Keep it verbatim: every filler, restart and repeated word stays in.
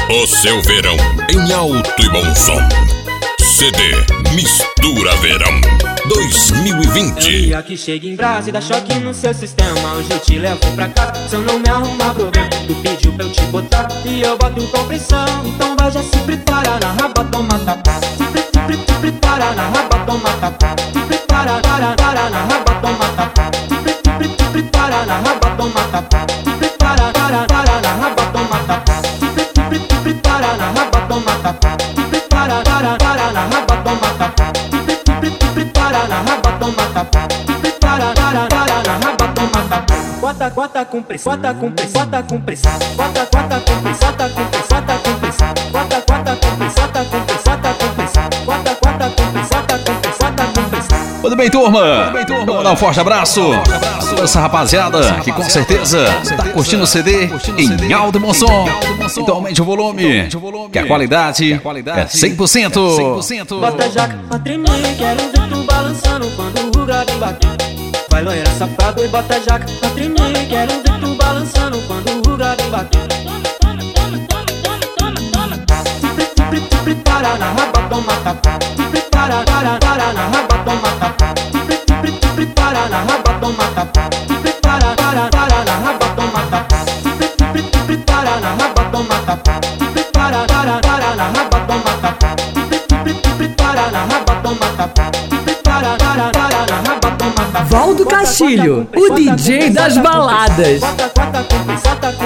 O seu verão em alto e bom som. C D Mistura Verão dois mil e vinte. Dia que chega em Brasa e dá choque no seu sistema. Hoje eu te levo pra casa, se eu não me arrumar problema. Tu pediu pra eu te botar e eu boto com pressão. Então vai já se prepara na raba, toma tapa. Se pre, se pre, se prepara na raba, toma tapa. Se prepara, para, para na raba, toma tapa. Se pre, se pre, se prepara na raba, toma tapa. Se prepara, para, para na raba, toma tapa. Se pre, se pre, se prepara na raba, toma tapa. Se prepara, para, para na raba, toma tapa. Se pre, se pre, se prepara na raba, toma tapa. Se prepara, para, para na raba, toma tapa. Bota, bota com pressão, bota com pressão, bota com pressão. Bota, bota com pressão, bota com pressão, bota com pressão. Bota, bota com pressão, bota com pressão, bota com pressão. Bota, bota com pressão, bota com pressão, bota com pressão. Tudo bem, turma? Vamos mandar um forte abraço a toda essa rapaziada que com certeza tá curtindo o C D em alto e bom som. Então aumente o volume, que a qualidade é cem por cento. Bota a jaca pra tremer, quero ver tu balançando quando o grave bater. Vai loira safado e bota a jaca pra tremer, quero ver tu balançando quando o grave bater. Se pre, se pre, se prepara na raba, toma tapa. Se prepara, para, para na raba, toma tapa. Se pre, se pre, se prepara na raba, toma tapa. Se prepara, para, para na raba, toma tapa. Se pre, se pre, se prepara na raba, toma tapa. Se prepara, para, para na raba, toma tapa. Se pre, se pre, se prepara na raba, toma tapa. Se prepara, para, para na raba, toma tapa. Valdo Castilho, o D J das baladas. Bota, bota com pressão, bota